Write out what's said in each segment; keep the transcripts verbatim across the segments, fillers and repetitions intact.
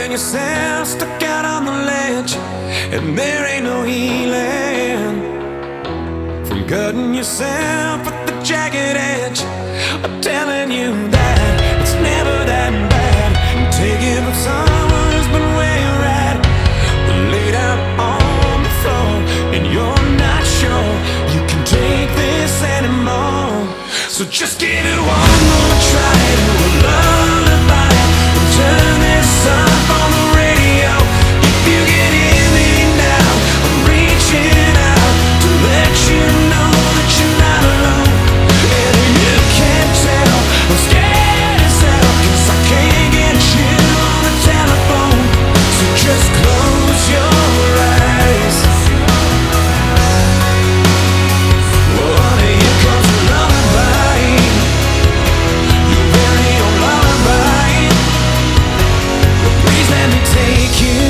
Finding yourself stuck out on the ledge, and there ain't no healing from cutting yourself with the jagged edge. I'm telling you that it's never that bad. Taking from someone who's been where you're at, laid out on the floor, and you're not sure you can take this anymore. So just give it one more try to a lullaby, and turn this up on the radio. If you can hear me now, I'm reaching out to let you know that you're not alone. And if you can't tell, I'm scared as hell, 'cause I can't get you on the telephone. So just close your eyes. Oh, here comes a lullaby, your very own lullaby. Please let me take you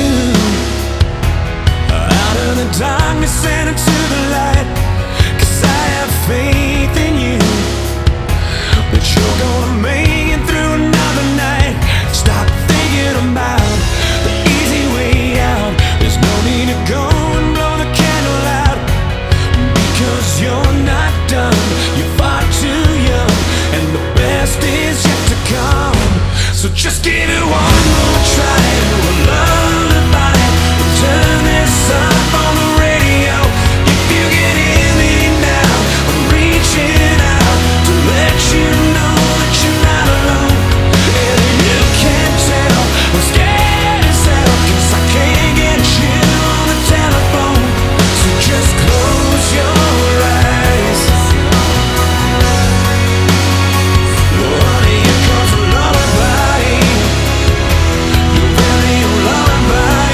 out of the darkness and into the light, 'cause I have faith in you that you're gonna make it through another night. Stop thinking about the easy way out. There's no need to go and blow the candle out, because you're not done. You're far too young, and the best is yet to come. So just give it one more try to a lullaby, and turn this up on the radio. If you can hear me now, I'm reaching out to let you know that you're not alone. And if you can't tell, I'm scared as hell, 'cause I can't get you on the telephone. So just close your eyes. Oh, here comes a lullaby, your very own lullaby.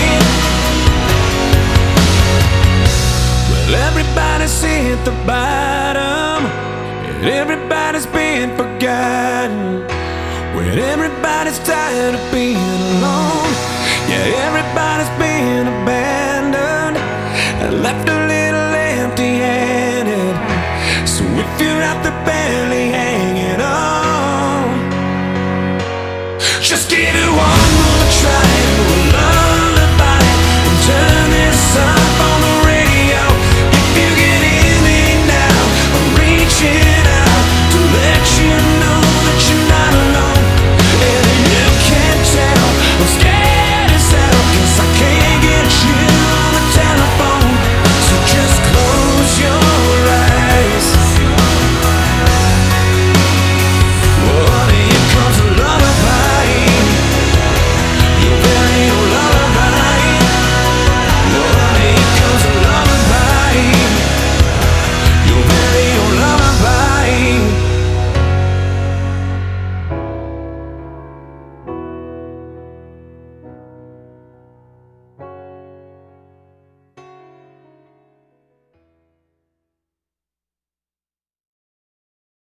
Well, everybody's hit the bottom, and everybody's been forgotten. When everybody's tired of being alone, yeah, everybody's been abandoned and left a little empty-handed. So if you're out there barely hanging,